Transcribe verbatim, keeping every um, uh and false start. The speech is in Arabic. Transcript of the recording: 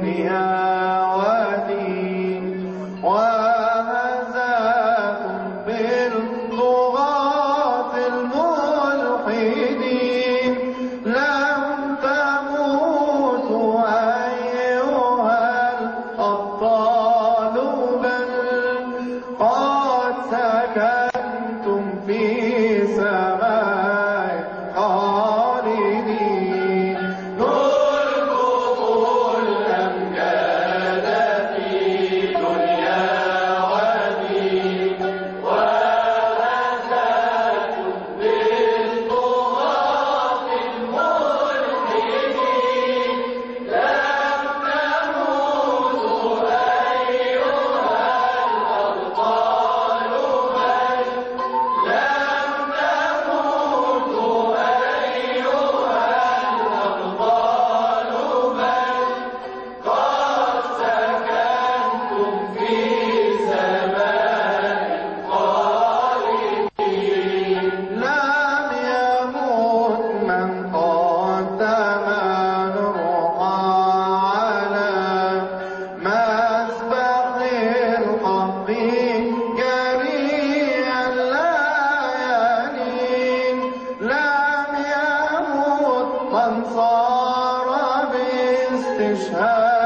دنيا ودين، وهزاكم بالطغاة الملحدين. لم تموتوا أيها الأبطال، بل قد سكنتم في سماء خالدين. نركض الأمجاد في دنيا ودين، وهزاكم بالطغاة الملحدين. لم تموتوا أيها الأبطال، بل لم تموتوا أيها الأبطال، بل قد سكنتم في سماء خالدين. لم يموت من قدم نورها على مسبح الحق جريئا لا يلين. لم يموت من صار باستشهاد